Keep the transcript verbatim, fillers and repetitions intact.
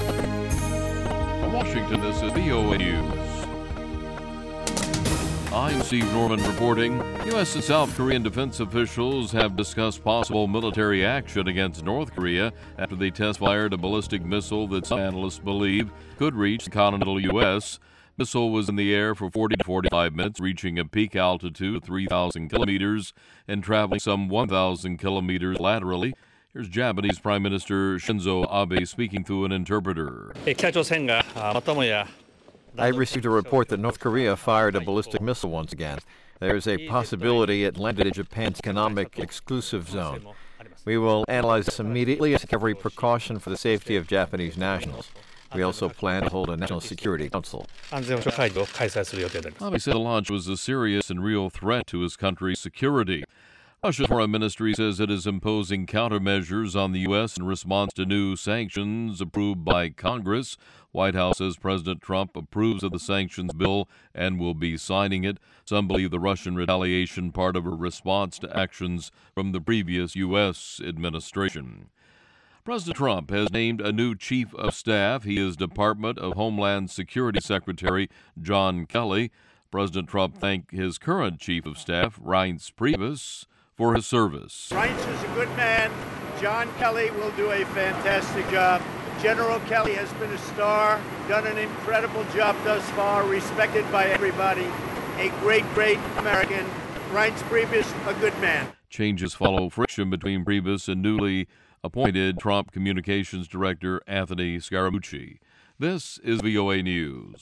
From Washington, this is V O A News. I'm Steve Norman reporting. U S and South Korean defense officials have discussed possible military action against North Korea after they test-fired a ballistic missile that some analysts believe could reach the continental U S. The missile was in the air for forty to forty-five minutes, reaching a peak altitude of three thousand kilometers and traveling some one thousand kilometers laterally. Here's Japanese Prime Minister Shinzo Abe speaking through an interpreter. I received a report that North Korea fired a ballistic missile once again. There is a possibility it landed in Japan's economic exclusive zone. We will analyze this immediately and take every precaution for the safety of Japanese nationals. We also plan to hold a National Security Council. Abe said the launch was a serious and real threat to his country's security. Russia's foreign ministry says it is imposing countermeasures on the U S in response to new sanctions approved by Congress. White House says President Trump approves of the sanctions bill and will be signing it. Some believe the Russian retaliation part of a response to actions from the previous U S administration. President Trump has named a new chief of staff. He is Department of Homeland Security Secretary John Kelly. President Trump thanked his current chief of staff, Reince Priebus, for his service. Reince is a good man. John Kelly will do a fantastic job. General Kelly has been a star, done an incredible job thus far, respected by everybody. A great, great American. Reince Priebus, a good man. Changes follow friction between Priebus and newly appointed Trump Communications Director Anthony Scaramucci. This is V O A News.